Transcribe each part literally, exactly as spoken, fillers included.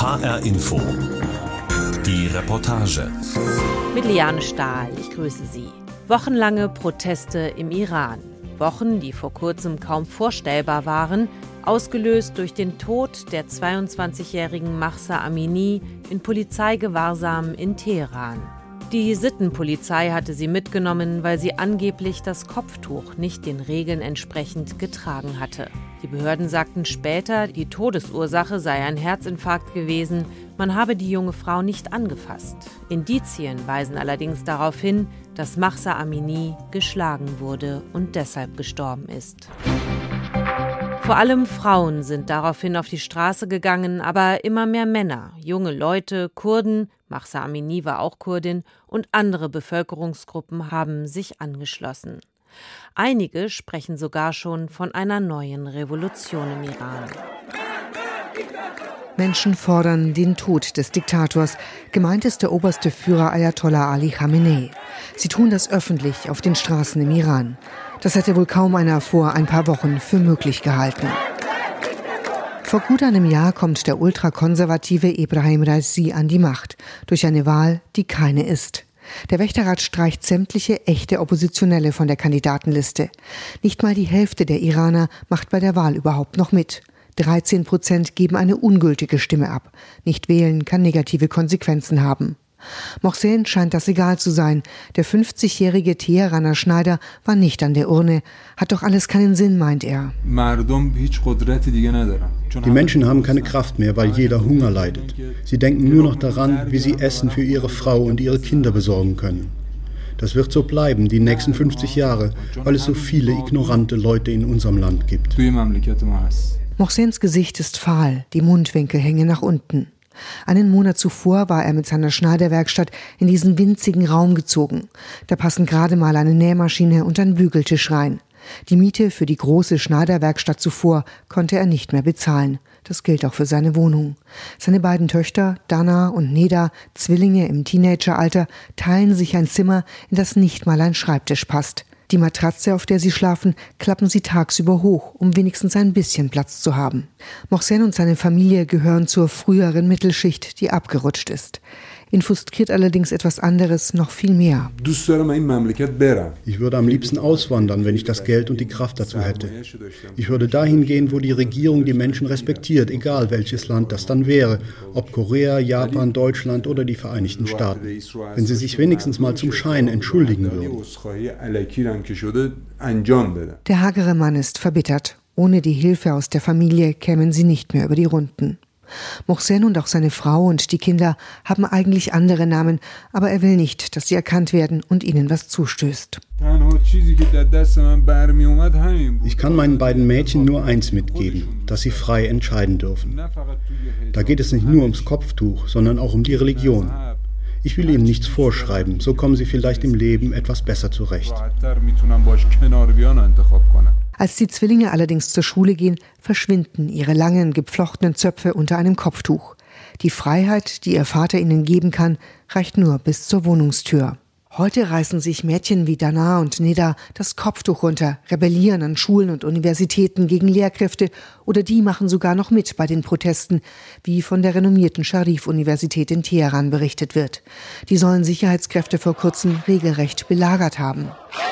H R Info. Die Reportage. Mit Liane Stahl, ich grüße Sie. Wochenlange Proteste im Iran. Wochen, die vor kurzem kaum vorstellbar waren, ausgelöst durch den Tod der zweiundzwanzigjährigen Mahsa Amini in Polizeigewahrsam in Teheran. Die Sittenpolizei hatte sie mitgenommen, weil sie angeblich das Kopftuch nicht den Regeln entsprechend getragen hatte. Die Behörden sagten später, die Todesursache sei ein Herzinfarkt gewesen, man habe die junge Frau nicht angefasst. Indizien weisen allerdings darauf hin, dass Mahsa Amini geschlagen wurde und deshalb gestorben ist. Vor allem Frauen sind daraufhin auf die Straße gegangen, aber immer mehr Männer, junge Leute, Kurden, Mahsa Amini war auch Kurdin, und andere Bevölkerungsgruppen haben sich angeschlossen. Einige sprechen sogar schon von einer neuen Revolution im Iran. Menschen fordern den Tod des Diktators. Gemeint ist der oberste Führer Ayatollah Ali Khamenei. Sie tun das öffentlich auf den Straßen im Iran. Das hätte wohl kaum einer vor ein paar Wochen für möglich gehalten. Vor gut einem Jahr kommt der ultrakonservative Ebrahim Raisi an die Macht, durch eine Wahl, die keine ist. Der Wächterrat streicht sämtliche echte Oppositionelle von der Kandidatenliste. Nicht mal die Hälfte der Iraner macht bei der Wahl überhaupt noch mit. dreizehn Prozent geben eine ungültige Stimme ab. Nicht wählen kann negative Konsequenzen haben. Mohsen scheint das egal zu sein. Der fünfzigjährige Teheraner Schneider war nicht an der Urne. Hat doch alles keinen Sinn, meint er. Die Menschen haben keine Kraft mehr, weil jeder Hunger leidet. Sie denken nur noch daran, wie sie Essen für ihre Frau und ihre Kinder besorgen können. Das wird so bleiben, die nächsten fünfzig Jahre, weil es so viele ignorante Leute in unserem Land gibt. Mohsens Gesicht ist fahl, die Mundwinkel hängen nach unten. Einen Monat zuvor war er mit seiner Schneiderwerkstatt in diesen winzigen Raum gezogen. Da passen gerade mal eine Nähmaschine und ein Bügeltisch rein. Die Miete für die große Schneiderwerkstatt zuvor konnte er nicht mehr bezahlen. Das gilt auch für seine Wohnung. Seine beiden Töchter, Dana und Neda, Zwillinge im Teenageralter, teilen sich ein Zimmer, in das nicht mal ein Schreibtisch passt. Die Matratze, auf der sie schlafen, klappen sie tagsüber hoch, um wenigstens ein bisschen Platz zu haben. Mohsen und seine Familie gehören zur früheren Mittelschicht, die abgerutscht ist. Ihn frustriert allerdings etwas anderes noch viel mehr. Ich würde am liebsten auswandern, wenn ich das Geld und die Kraft dazu hätte. Ich würde dahin gehen, wo die Regierung die Menschen respektiert, egal welches Land das dann wäre, ob Korea, Japan, Deutschland oder die Vereinigten Staaten. Wenn sie sich wenigstens mal zum Schein entschuldigen würden. Der hagere Mann ist verbittert. Ohne die Hilfe aus der Familie kämen sie nicht mehr über die Runden. Mohsen und auch seine Frau und die Kinder haben eigentlich andere Namen, aber er will nicht, dass sie erkannt werden und ihnen was zustößt. Ich kann meinen beiden Mädchen nur eins mitgeben, dass sie frei entscheiden dürfen. Da geht es nicht nur ums Kopftuch, sondern auch um die Religion. Ich will ihnen nichts vorschreiben, so kommen sie vielleicht im Leben etwas besser zurecht. Als die Zwillinge allerdings zur Schule gehen, verschwinden ihre langen, gepflochtenen Zöpfe unter einem Kopftuch. Die Freiheit, die ihr Vater ihnen geben kann, reicht nur bis zur Wohnungstür. Heute reißen sich Mädchen wie Dana und Neda das Kopftuch runter, rebellieren an Schulen und Universitäten gegen Lehrkräfte oder die machen sogar noch mit bei den Protesten, wie von der renommierten Scharif-Universität in Teheran berichtet wird. Die sollen Sicherheitskräfte vor kurzem regelrecht belagert haben.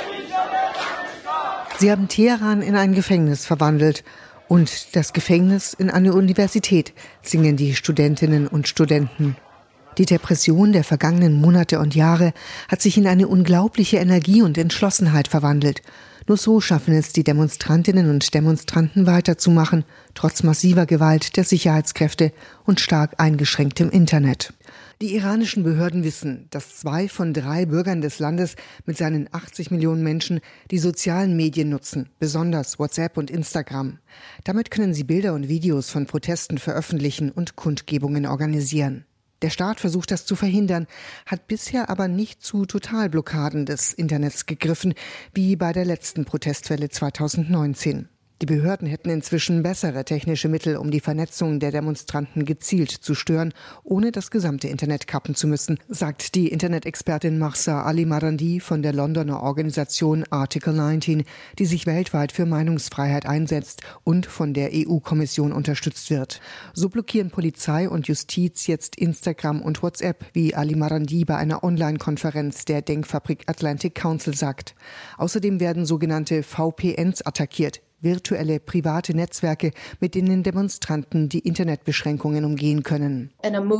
Sie haben Teheran in ein Gefängnis verwandelt und das Gefängnis in eine Universität, singen die Studentinnen und Studenten. Die Depression der vergangenen Monate und Jahre hat sich in eine unglaubliche Energie und Entschlossenheit verwandelt. Nur so schaffen es die Demonstrantinnen und Demonstranten weiterzumachen, trotz massiver Gewalt der Sicherheitskräfte und stark eingeschränktem Internet. Die iranischen Behörden wissen, dass zwei von drei Bürgern des Landes mit seinen achtzig Millionen Menschen die sozialen Medien nutzen, besonders WhatsApp und Instagram. Damit können sie Bilder und Videos von Protesten veröffentlichen und Kundgebungen organisieren. Der Staat versucht das zu verhindern, hat bisher aber nicht zu Totalblockaden des Internets gegriffen, wie bei der letzten Protestwelle zweitausendneunzehn. Die Behörden hätten inzwischen bessere technische Mittel, um die Vernetzung der Demonstranten gezielt zu stören, ohne das gesamte Internet kappen zu müssen, sagt die Internet-Expertin Mahsa Ali-Marandi von der Londoner Organisation Article neunzehn, die sich weltweit für Meinungsfreiheit einsetzt und von der E U-Kommission unterstützt wird. So blockieren Polizei und Justiz jetzt Instagram und WhatsApp, wie Ali-Marandi bei einer Online-Konferenz der Denkfabrik Atlantic Council sagt. Außerdem werden sogenannte V P Ns attackiert, virtuelle private Netzwerke, mit denen Demonstranten die Internetbeschränkungen umgehen können.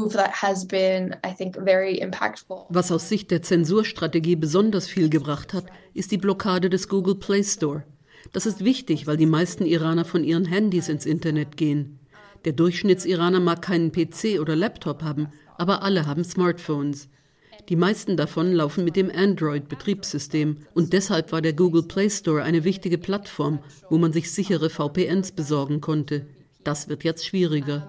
Was aus Sicht der Zensurstrategie besonders viel gebracht hat, ist die Blockade des Google Play Store. Das ist wichtig, weil die meisten Iraner von ihren Handys ins Internet gehen. Der Durchschnittsiraner mag keinen P C oder Laptop haben, aber alle haben Smartphones. Die meisten davon laufen mit dem Android-Betriebssystem und deshalb war der Google Play Store eine wichtige Plattform, wo man sich sichere V P Ns besorgen konnte. Das wird jetzt schwieriger.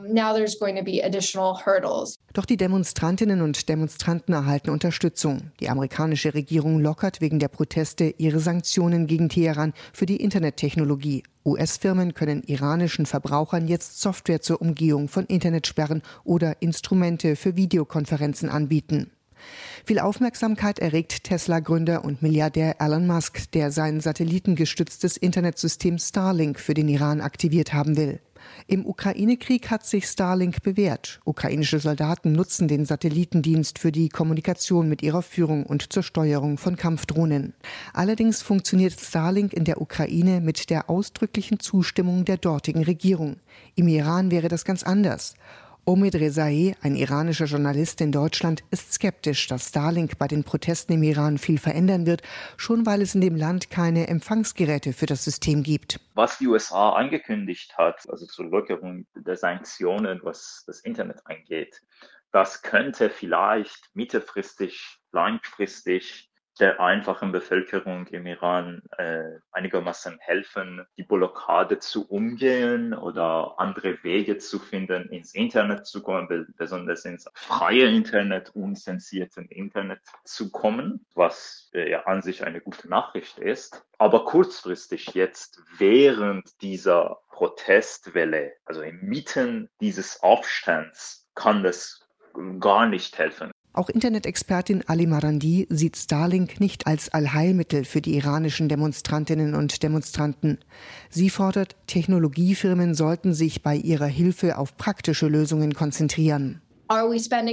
Doch die Demonstrantinnen und Demonstranten erhalten Unterstützung. Die amerikanische Regierung lockert wegen der Proteste ihre Sanktionen gegen Teheran für die Internettechnologie. U S-Firmen können iranischen Verbrauchern jetzt Software zur Umgehung von Internetsperren oder Instrumente für Videokonferenzen anbieten. Viel Aufmerksamkeit erregt Tesla-Gründer und Milliardär Elon Musk, der sein satellitengestütztes Internetsystem Starlink für den Iran aktiviert haben will. Im Ukraine-Krieg hat sich Starlink bewährt. Ukrainische Soldaten nutzen den Satellitendienst für die Kommunikation mit ihrer Führung und zur Steuerung von Kampfdrohnen. Allerdings funktioniert Starlink in der Ukraine mit der ausdrücklichen Zustimmung der dortigen Regierung. Im Iran wäre das ganz anders. Omid Rezaei, ein iranischer Journalist in Deutschland, ist skeptisch, dass Starlink bei den Protesten im Iran viel verändern wird, schon weil es in dem Land keine Empfangsgeräte für das System gibt. Was die U S A angekündigt hat, also zur Lockerung der Sanktionen, was das Internet angeht, das könnte vielleicht mittelfristig, langfristig der einfachen Bevölkerung im Iran äh, einigermaßen helfen, die Blockade zu umgehen oder andere Wege zu finden, ins Internet zu kommen, besonders ins freie Internet, unzensierten Internet zu kommen, was äh, ja an sich eine gute Nachricht ist. Aber kurzfristig jetzt, während dieser Protestwelle, also inmitten dieses Aufstands, kann das gar nicht helfen. Auch Internet-Expertin Ali-Marandi sieht Starlink nicht als Allheilmittel für die iranischen Demonstrantinnen und Demonstranten. Sie fordert, Technologiefirmen sollten sich bei ihrer Hilfe auf praktische Lösungen konzentrieren. Kümmern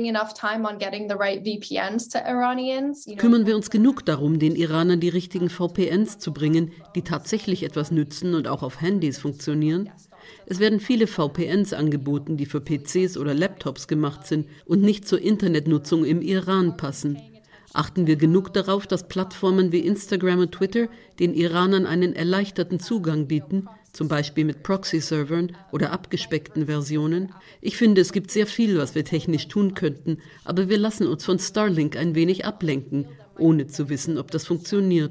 wir uns genug darum, den Iranern die richtigen V P Ns zu bringen, die tatsächlich etwas nützen und auch auf Handys funktionieren? Es werden viele V P Ns angeboten, die für P Cs oder Laptops gemacht sind und nicht zur Internetnutzung im Iran passen. Achten wir genug darauf, dass Plattformen wie Instagram und Twitter den Iranern einen erleichterten Zugang bieten, zum Beispiel mit Proxy-Servern oder abgespeckten Versionen? Ich finde, es gibt sehr viel, was wir technisch tun könnten, aber wir lassen uns von Starlink ein wenig ablenken, ohne zu wissen, ob das funktioniert.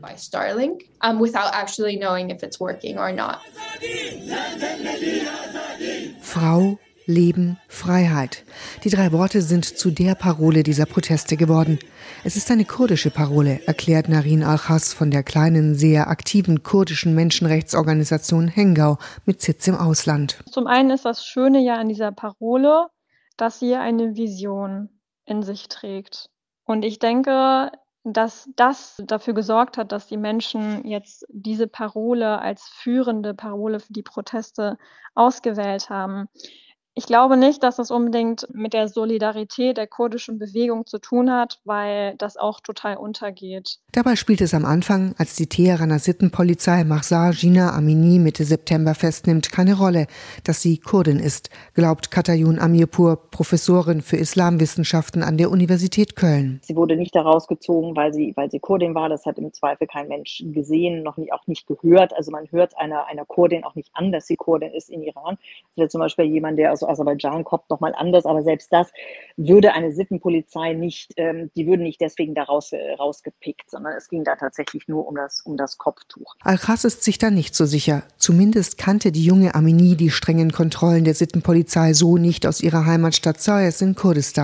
Frau, Leben, Freiheit. Die drei Worte sind zu der Parole dieser Proteste geworden. Es ist eine kurdische Parole, erklärt Narin Alkhas von der kleinen, sehr aktiven kurdischen Menschenrechtsorganisation Hengau mit Sitz im Ausland. Zum einen ist das Schöne ja an dieser Parole, dass sie eine Vision in sich trägt. Und ich denke, dass das dafür gesorgt hat, dass die Menschen jetzt diese Parole als führende Parole für die Proteste ausgewählt haben. Ich glaube nicht, dass das unbedingt mit der Solidarität der kurdischen Bewegung zu tun hat, weil das auch total untergeht. Dabei spielt es am Anfang, als die Teheraner Sittenpolizei Mahsa Jina Amini Mitte September festnimmt, keine Rolle, dass sie Kurdin ist, glaubt Katayun Amirpur, Professorin für Islamwissenschaften an der Universität Köln. Sie wurde nicht herausgezogen, weil sie, weil sie Kurdin war. Das hat im Zweifel kein Mensch gesehen, noch nie, auch nicht gehört. Also man hört einer, einer Kurdin auch nicht an, dass sie Kurdin ist in Iran. Das ist zum Beispiel jemand, der aus Aserbaidschan kommt, nochmal anders, aber selbst das würde eine Sittenpolizei nicht, ähm, die würden nicht deswegen da raus, äh, rausgepickt, sondern es ging da tatsächlich nur um das, um das Kopftuch. Alkhas ist sich da nicht so sicher. Zumindest kannte die junge Amini die strengen Kontrollen der Sittenpolizei so nicht aus ihrer Heimatstadt Saez in Kurdistan.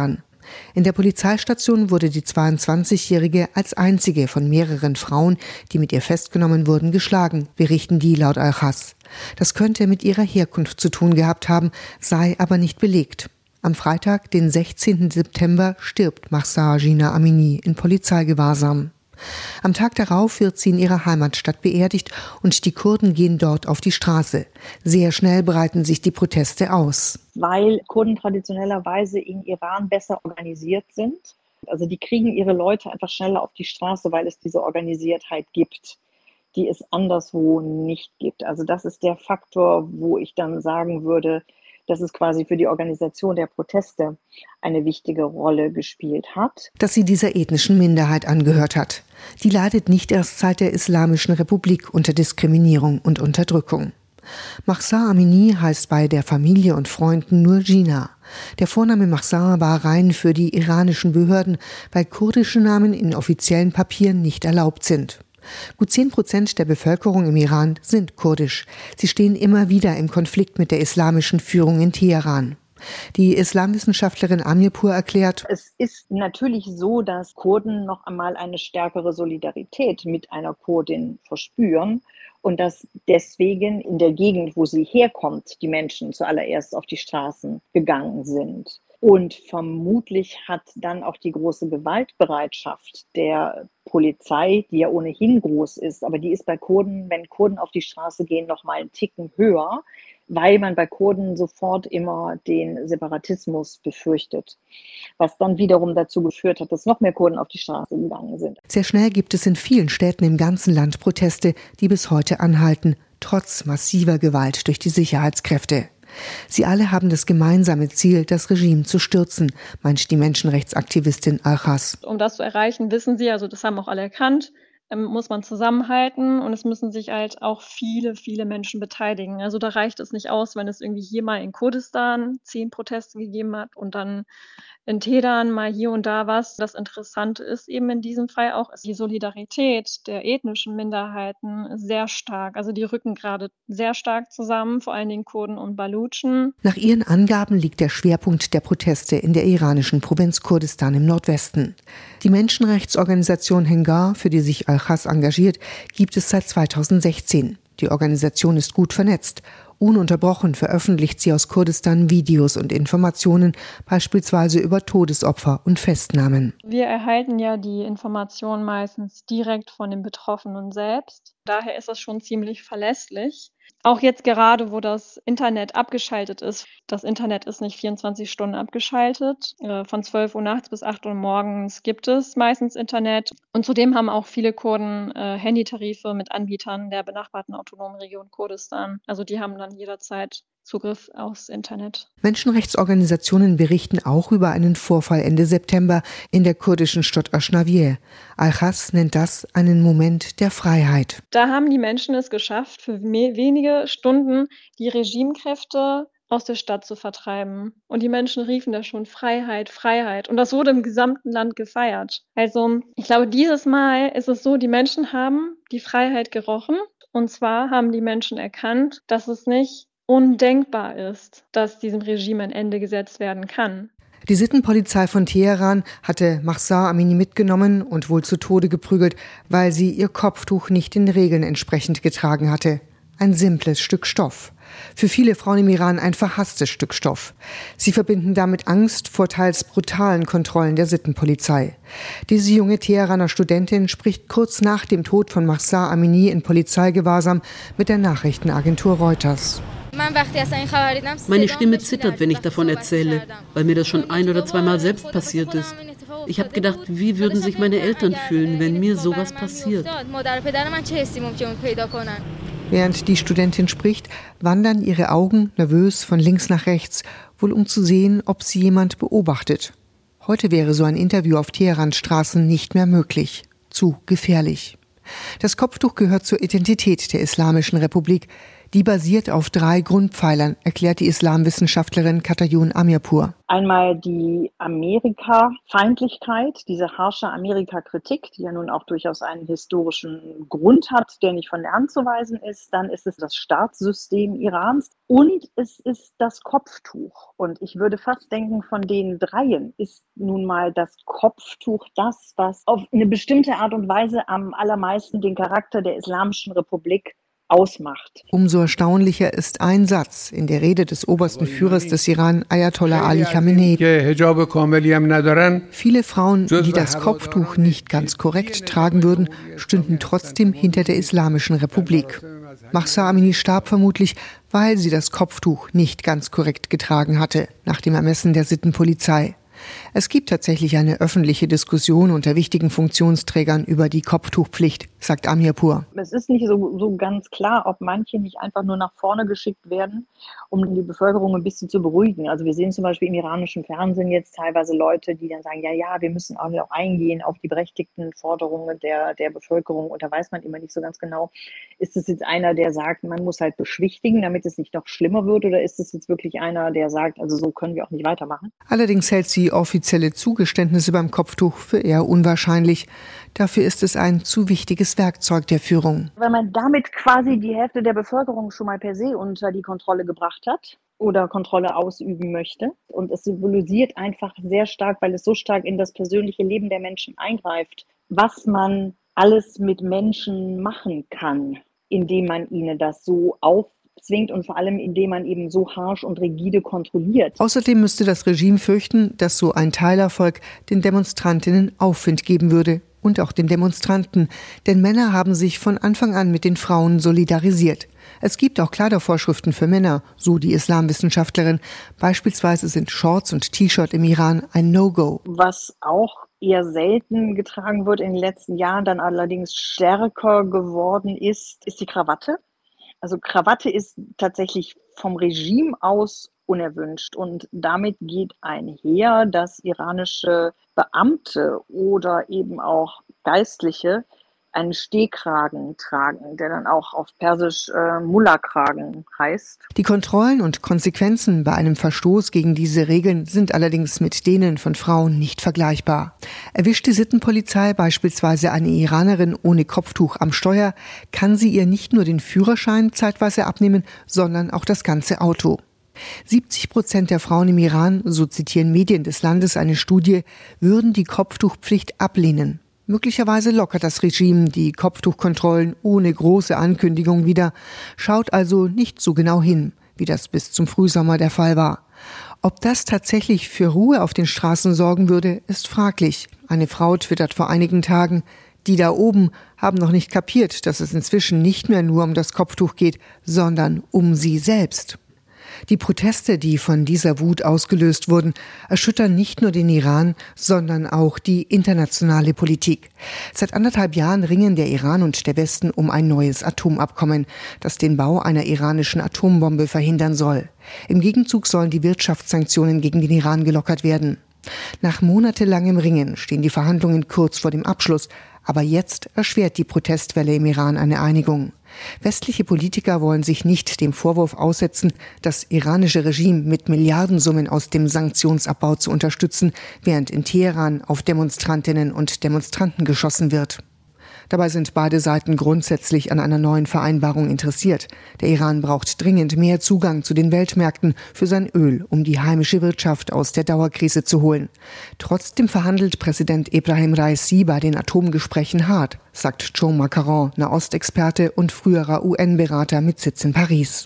In der Polizeistation wurde die zweiundzwanzigjährige als einzige von mehreren Frauen, die mit ihr festgenommen wurden, geschlagen, berichten die laut Al-Haz. Das könnte mit ihrer Herkunft zu tun gehabt haben, sei aber nicht belegt. Am Freitag, den sechzehnten September, stirbt Mahsa Jina Amini in Polizeigewahrsam. Am Tag darauf wird sie in ihrer Heimatstadt beerdigt und die Kurden gehen dort auf die Straße. Sehr schnell breiten sich die Proteste aus. Weil Kurden traditionellerweise in Iran besser organisiert sind. Also die kriegen ihre Leute einfach schneller auf die Straße, weil es diese Organisiertheit gibt, die es anderswo nicht gibt. Also das ist der Faktor, wo ich dann sagen würde, dass es quasi für die Organisation der Proteste eine wichtige Rolle gespielt hat. Dass sie dieser ethnischen Minderheit angehört hat. Die leidet nicht erst seit der Islamischen Republik unter Diskriminierung und Unterdrückung. Mahsa Amini heißt bei der Familie und Freunden nur Jina. Der Vorname Mahsa war rein für die iranischen Behörden, weil kurdische Namen in offiziellen Papieren nicht erlaubt sind. Gut zehn Prozent der Bevölkerung im Iran sind kurdisch. Sie stehen immer wieder im Konflikt mit der islamischen Führung in Teheran. Die Islamwissenschaftlerin Amirpour erklärt: Es ist natürlich so, dass Kurden noch einmal eine stärkere Solidarität mit einer Kurdin verspüren und dass deswegen in der Gegend, wo sie herkommt, die Menschen zuallererst auf die Straßen gegangen sind. Und vermutlich hat dann auch die große Gewaltbereitschaft der Polizei, die ja ohnehin groß ist, aber die ist bei Kurden, wenn Kurden auf die Straße gehen, noch mal einen Ticken höher, weil man bei Kurden sofort immer den Separatismus befürchtet, was dann wiederum dazu geführt hat, dass noch mehr Kurden auf die Straße gegangen sind. Sehr schnell gibt es in vielen Städten im ganzen Land Proteste, die bis heute anhalten, trotz massiver Gewalt durch die Sicherheitskräfte. Sie alle haben das gemeinsame Ziel, das Regime zu stürzen, meint die Menschenrechtsaktivistin Al-Haz. Um das zu erreichen, wissen Sie, also das haben auch alle erkannt, muss man zusammenhalten und es müssen sich halt auch viele, viele Menschen beteiligen. Also da reicht es nicht aus, wenn es irgendwie hier mal in Kurdistan zehn Proteste gegeben hat und dann in Teheran mal hier und da was. Das Interessante ist eben in diesem Fall auch, ist die Solidarität der ethnischen Minderheiten sehr stark. Also die rücken gerade sehr stark zusammen, vor allen Dingen Kurden und Balutschen. Nach ihren Angaben liegt der Schwerpunkt der Proteste in der iranischen Provinz Kurdistan im Nordwesten. Die Menschenrechtsorganisation Hengar, für die sich Al-Haz engagiert, gibt es seit zweitausendsechzehn. Die Organisation ist gut vernetzt. Ununterbrochen veröffentlicht sie aus Kurdistan Videos und Informationen, beispielsweise über Todesopfer und Festnahmen. Wir erhalten ja die Informationen meistens direkt von den Betroffenen selbst. Daher ist es schon ziemlich verlässlich. Auch jetzt gerade, wo das Internet abgeschaltet ist. Das Internet ist nicht vierundzwanzig Stunden abgeschaltet. Von zwölf Uhr nachts bis acht Uhr morgens gibt es meistens Internet. Und zudem haben auch viele Kurden äh, Handytarife mit Anbietern der benachbarten autonomen Region Kurdistan. Also die haben dann jederzeit Zugriff aufs Internet. Menschenrechtsorganisationen berichten auch über einen Vorfall Ende September in der kurdischen Stadt Aşnaviyeh. Al-Haz nennt das einen Moment der Freiheit. Da haben die Menschen es geschafft, für wenige Stunden die Regimekräfte aus der Stadt zu vertreiben. Und die Menschen riefen da schon Freiheit, Freiheit. Und das wurde im gesamten Land gefeiert. Also ich glaube, dieses Mal ist es so, die Menschen haben die Freiheit gerochen. Und zwar haben die Menschen erkannt, dass es nicht undenkbar ist, dass diesem Regime ein Ende gesetzt werden kann. Die Sittenpolizei von Teheran hatte Mahsa Amini mitgenommen und wohl zu Tode geprügelt, weil sie ihr Kopftuch nicht den Regeln entsprechend getragen hatte. Ein simples Stück Stoff. Für viele Frauen im Iran ein verhasstes Stück Stoff. Sie verbinden damit Angst vor teils brutalen Kontrollen der Sittenpolizei. Diese junge Teheraner Studentin spricht kurz nach dem Tod von Mahsa Amini in Polizeigewahrsam mit der Nachrichtenagentur Reuters. Meine Stimme zittert, wenn ich davon erzähle, weil mir das schon ein- oder zweimal selbst passiert ist. Ich habe gedacht, wie würden sich meine Eltern fühlen, wenn mir sowas passiert? Während die Studentin spricht, wandern ihre Augen nervös von links nach rechts, wohl um zu sehen, ob sie jemand beobachtet. Heute wäre so ein Interview auf Teherans Straßen nicht mehr möglich. Zu gefährlich. Das Kopftuch gehört zur Identität der Islamischen Republik. Die basiert auf drei Grundpfeilern, erklärt die Islamwissenschaftlerin Katayun Amirpour. Einmal die Amerika-Feindlichkeit, diese harsche Amerika-Kritik, die ja nun auch durchaus einen historischen Grund hat, der nicht von der Hand zu weisen ist. Dann ist es das Staatssystem Irans und es ist das Kopftuch. Und ich würde fast denken, von den dreien ist nun mal das Kopftuch das, was auf eine bestimmte Art und Weise am allermeisten den Charakter der Islamischen Republik ausmacht. Umso erstaunlicher ist ein Satz in der Rede des obersten Führers des Iran, Ayatollah Ali Khamenei. Viele Frauen, die das Kopftuch nicht ganz korrekt tragen würden, stünden trotzdem hinter der Islamischen Republik. Mahsa Amini starb vermutlich, weil sie das Kopftuch nicht ganz korrekt getragen hatte, nach dem Ermessen der Sittenpolizei. Es gibt tatsächlich eine öffentliche Diskussion unter wichtigen Funktionsträgern über die Kopftuchpflicht, sagt Amirpour. Es ist nicht so, so ganz klar, ob manche nicht einfach nur nach vorne geschickt werden, um die Bevölkerung ein bisschen zu beruhigen. Also wir sehen zum Beispiel im iranischen Fernsehen jetzt teilweise Leute, die dann sagen, ja, ja, wir müssen auch noch eingehen auf die berechtigten Forderungen der, der Bevölkerung. Und da weiß man immer nicht so ganz genau, ist es jetzt einer, der sagt, man muss halt beschwichtigen, damit es nicht noch schlimmer wird, oder ist es jetzt wirklich einer, der sagt, also so können wir auch nicht weitermachen? Allerdings hält sie offizielle Zugeständnisse beim Kopftuch für eher unwahrscheinlich. Dafür ist es ein zu wichtiges Werkzeug der Führung. Wenn man damit quasi die Hälfte der Bevölkerung schon mal per se unter die Kontrolle gebracht hat oder Kontrolle ausüben möchte, und es symbolisiert einfach sehr stark, weil es so stark in das persönliche Leben der Menschen eingreift, was man alles mit Menschen machen kann, indem man ihnen das so auf zwingt und vor allem, indem man eben so harsch und rigide kontrolliert. Außerdem müsste das Regime fürchten, dass so ein Teilerfolg den Demonstrantinnen Aufwind geben würde und auch den Demonstranten, denn Männer haben sich von Anfang an mit den Frauen solidarisiert. Es gibt auch Kleidervorschriften für Männer, so die Islamwissenschaftlerin. Beispielsweise sind Shorts und T-Shirt im Iran ein No-Go. Was auch eher selten getragen wird in den letzten Jahren, dann allerdings stärker geworden ist, ist die Krawatte. Also Krawatte ist tatsächlich vom Regime aus unerwünscht und damit geht einher, dass iranische Beamte oder eben auch Geistliche einen Stehkragen tragen, der dann auch auf Persisch äh, Mullah-Kragen heißt. Die Kontrollen und Konsequenzen bei einem Verstoß gegen diese Regeln sind allerdings mit denen von Frauen nicht vergleichbar. Erwischt die Sittenpolizei beispielsweise eine Iranerin ohne Kopftuch am Steuer, kann sie ihr nicht nur den Führerschein zeitweise abnehmen, sondern auch das ganze Auto. siebzig Prozent der Frauen im Iran, so zitieren Medien des Landes eine Studie, würden die Kopftuchpflicht ablehnen. Möglicherweise lockert das Regime die Kopftuchkontrollen ohne große Ankündigung wieder, schaut also nicht so genau hin, wie das bis zum Frühsommer der Fall war. Ob das tatsächlich für Ruhe auf den Straßen sorgen würde, ist fraglich. Eine Frau twittert vor einigen Tagen: Die da oben haben noch nicht kapiert, dass es inzwischen nicht mehr nur um das Kopftuch geht, sondern um sie selbst. Die Proteste, die von dieser Wut ausgelöst wurden, erschüttern nicht nur den Iran, sondern auch die internationale Politik. Seit anderthalb Jahren ringen der Iran und der Westen um ein neues Atomabkommen, das den Bau einer iranischen Atombombe verhindern soll. Im Gegenzug sollen die Wirtschaftssanktionen gegen den Iran gelockert werden. Nach monatelangem Ringen stehen die Verhandlungen kurz vor dem Abschluss, aber jetzt erschwert die Protestwelle im Iran eine Einigung. Westliche Politiker wollen sich nicht dem Vorwurf aussetzen, das iranische Regime mit Milliardensummen aus dem Sanktionsabbau zu unterstützen, während in Teheran auf Demonstrantinnen und Demonstranten geschossen wird. Dabei sind beide Seiten grundsätzlich an einer neuen Vereinbarung interessiert. Der Iran braucht dringend mehr Zugang zu den Weltmärkten für sein Öl, um die heimische Wirtschaft aus der Dauerkrise zu holen. Trotzdem verhandelt Präsident Ebrahim Raisi bei den Atomgesprächen hart, sagt Joe Macaron, Nahostexperte und früherer U N-Berater mit Sitz in Paris.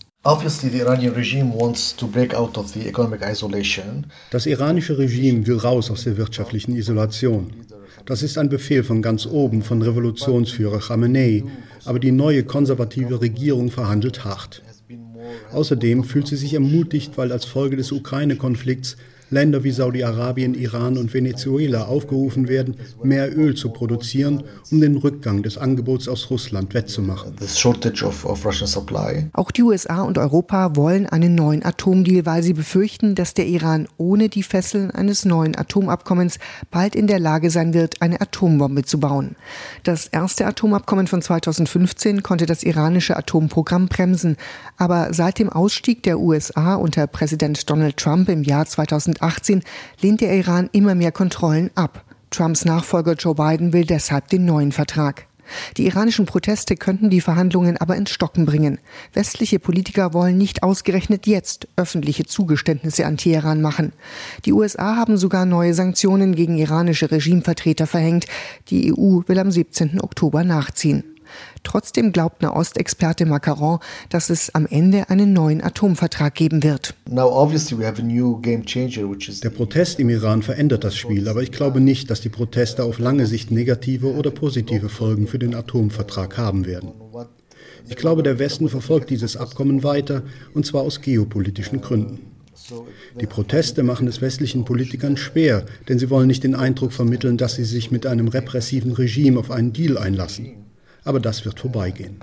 Das iranische Regime will raus aus der wirtschaftlichen Isolation. Das ist ein Befehl von ganz oben, von Revolutionsführer Khamenei, aber die neue konservative Regierung verhandelt hart. Außerdem fühlt sie sich ermutigt, weil als Folge des Ukraine-Konflikts Länder wie Saudi-Arabien, Iran und Venezuela aufgerufen werden, mehr Öl zu produzieren, um den Rückgang des Angebots aus Russland wettzumachen. Auch die U S A und Europa wollen einen neuen Atomdeal, weil sie befürchten, dass der Iran ohne die Fesseln eines neuen Atomabkommens bald in der Lage sein wird, eine Atombombe zu bauen. Das erste Atomabkommen von zweitausendfünfzehn konnte das iranische Atomprogramm bremsen, aber seit dem Ausstieg der U S A unter Präsident Donald Trump im Jahr zweitausendachtzehn lehnt der Iran immer mehr Kontrollen ab. Trumps Nachfolger Joe Biden will deshalb den neuen Vertrag. Die iranischen Proteste könnten die Verhandlungen aber ins Stocken bringen. Westliche Politiker wollen nicht ausgerechnet jetzt öffentliche Zugeständnisse an Teheran machen. Die U S A haben sogar neue Sanktionen gegen iranische Regimevertreter verhängt. Die E U will am siebzehnten Oktober nachziehen. Trotzdem glaubt Nahostexperte Macaron, dass es am Ende einen neuen Atomvertrag geben wird. Der Protest im Iran verändert das Spiel, aber ich glaube nicht, dass die Proteste auf lange Sicht negative oder positive Folgen für den Atomvertrag haben werden. Ich glaube, der Westen verfolgt dieses Abkommen weiter, und zwar aus geopolitischen Gründen. Die Proteste machen es westlichen Politikern schwer, denn sie wollen nicht den Eindruck vermitteln, dass sie sich mit einem repressiven Regime auf einen Deal einlassen. Aber das wird vorbeigehen.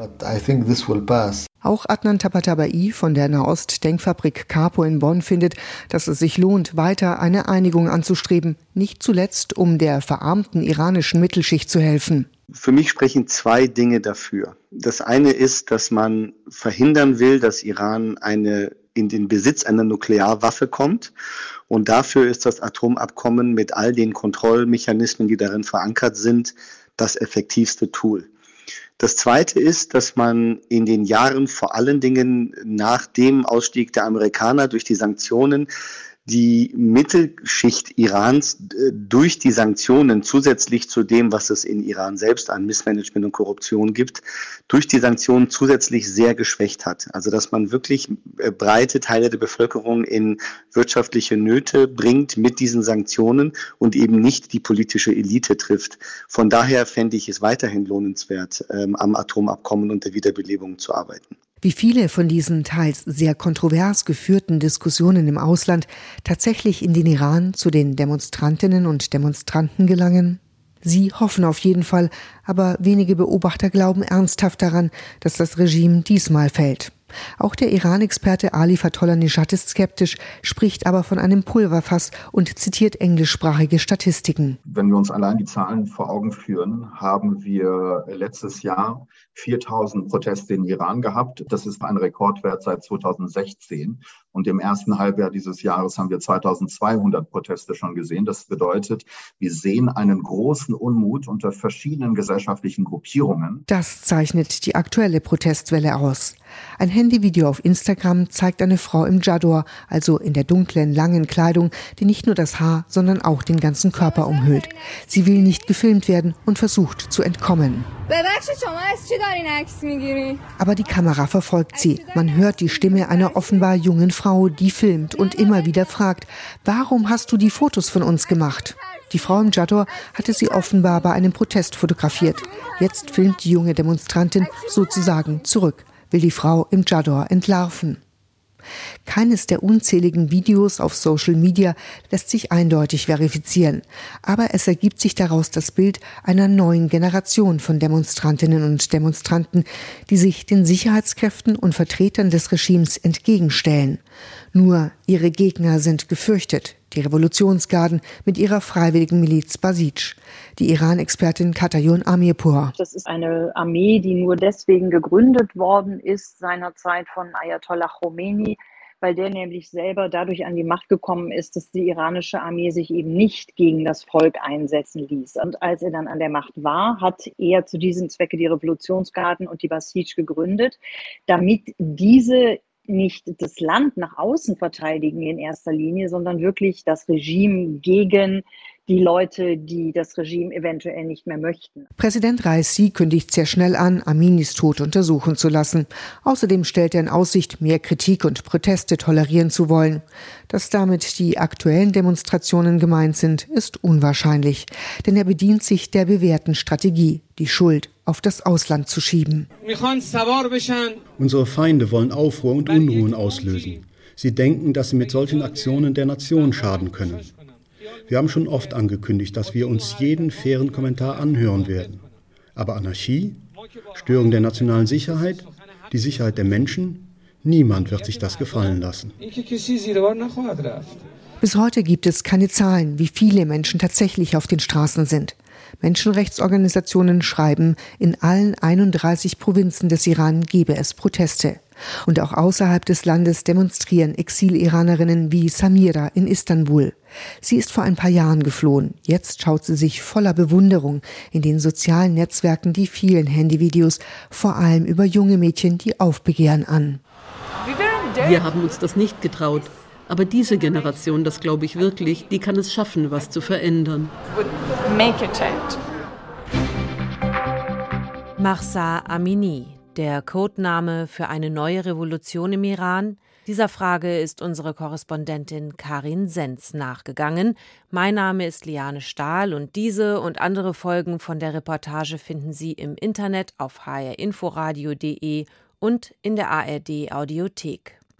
Auch Adnan Tabatabai von der Nahost-Denkfabrik Capo in Bonn findet, dass es sich lohnt, weiter eine Einigung anzustreben, nicht zuletzt, um der verarmten iranischen Mittelschicht zu helfen. Für mich sprechen zwei Dinge dafür. Das eine ist, dass man verhindern will, dass Iran eine, in den Besitz einer Nuklearwaffe kommt. Und dafür ist das Atomabkommen mit all den Kontrollmechanismen, die darin verankert sind, das effektivste Tool. Das Zweite ist, dass man in den Jahren, vor allen Dingen nach dem Ausstieg der Amerikaner durch die Sanktionen, die Mittelschicht Irans durch die Sanktionen zusätzlich zu dem, was es in Iran selbst an Missmanagement und Korruption gibt, durch die Sanktionen zusätzlich sehr geschwächt hat. Also dass man wirklich breite Teile der Bevölkerung in wirtschaftliche Nöte bringt mit diesen Sanktionen und eben nicht die politische Elite trifft. Von daher fände ich es weiterhin lohnenswert, ähm, am Atomabkommen und der Wiederbelebung zu arbeiten. Wie viele von diesen teils sehr kontrovers geführten Diskussionen im Ausland tatsächlich in den Iran zu den Demonstrantinnen und Demonstranten gelangen? Sie hoffen auf jeden Fall, aber wenige Beobachter glauben ernsthaft daran, dass das Regime diesmal fällt. Auch der Iran-Experte Ali Fatollah Nishad ist skeptisch, spricht aber von einem Pulverfass und zitiert englischsprachige Statistiken. Wenn wir uns allein die Zahlen vor Augen führen, haben wir letztes Jahr viertausend Proteste in Iran gehabt. Das ist ein Rekordwert seit zweitausendsechzehn. Und im ersten Halbjahr dieses Jahres haben wir zweitausendzweihundert Proteste schon gesehen. Das bedeutet, wir sehen einen großen Unmut unter verschiedenen gesellschaftlichen Gruppierungen. Das zeichnet die aktuelle Protestwelle aus. Ein Handyvideo auf Instagram zeigt eine Frau im Chador, also in der dunklen, langen Kleidung, die nicht nur das Haar, sondern auch den ganzen Körper umhüllt. Sie will nicht gefilmt werden und versucht zu entkommen. Aber die Kamera verfolgt sie. Man hört die Stimme einer offenbar jungen Frau, die filmt und immer wieder fragt, warum hast du die Fotos von uns gemacht? Die Frau im Chador hatte sie offenbar bei einem Protest fotografiert. Jetzt filmt die junge Demonstrantin sozusagen zurück, will die Frau im Chador entlarven. Keines der unzähligen Videos auf Social Media lässt sich eindeutig verifizieren. Aber es ergibt sich daraus das Bild einer neuen Generation von Demonstrantinnen und Demonstranten, die sich den Sicherheitskräften und Vertretern des Regimes entgegenstellen. Nur ihre Gegner sind gefürchtet, die Revolutionsgarden mit ihrer freiwilligen Miliz Basij. Die Iran-Expertin Katayon Amirpour. Das ist eine Armee, die nur deswegen gegründet worden ist seinerzeit von Ayatollah Khomeini, weil der nämlich selber dadurch an die Macht gekommen ist, dass die iranische Armee sich eben nicht gegen das Volk einsetzen ließ. Und als er dann an der Macht war, hat er zu diesem Zwecke die Revolutionsgarden und die Basij gegründet, damit diese nicht das Land nach außen verteidigen in erster Linie, sondern wirklich das Regime gegen die Leute, die das Regime eventuell nicht mehr möchten. Präsident Raisi kündigt sehr schnell an, Aminis Tod untersuchen zu lassen. Außerdem stellt er in Aussicht, mehr Kritik und Proteste tolerieren zu wollen. Dass damit die aktuellen Demonstrationen gemeint sind, ist unwahrscheinlich. Denn er bedient sich der bewährten Strategie, die Schuld auf das Ausland zu schieben. Unsere Feinde wollen Aufruhr und Unruhen auslösen. Sie denken, dass sie mit solchen Aktionen der Nation schaden können. Wir haben schon oft angekündigt, dass wir uns jeden fairen Kommentar anhören werden. Aber Anarchie, Störung der nationalen Sicherheit, die Sicherheit der Menschen, niemand wird sich das gefallen lassen. Bis heute gibt es keine Zahlen, wie viele Menschen tatsächlich auf den Straßen sind. Menschenrechtsorganisationen schreiben, in allen einunddreißig Provinzen des Iran gebe es Proteste. Und auch außerhalb des Landes demonstrieren Exil-Iranerinnen wie Samira in Istanbul. Sie ist vor ein paar Jahren geflohen. Jetzt schaut sie sich voller Bewunderung in den sozialen Netzwerken die vielen Handyvideos, vor allem über junge Mädchen, die aufbegehren, an. Wir haben uns das nicht getraut. Aber diese Generation, das glaube ich wirklich, die kann es schaffen, was zu verändern. Mahsa Amini, der Codename für eine neue Revolution im Iran. Dieser Frage ist unsere Korrespondentin Karin Senz nachgegangen. Mein Name ist Liane Stahl und diese und andere Folgen von der Reportage finden Sie im Internet auf h r inforadio punkt d e und in der A R D Audiothek.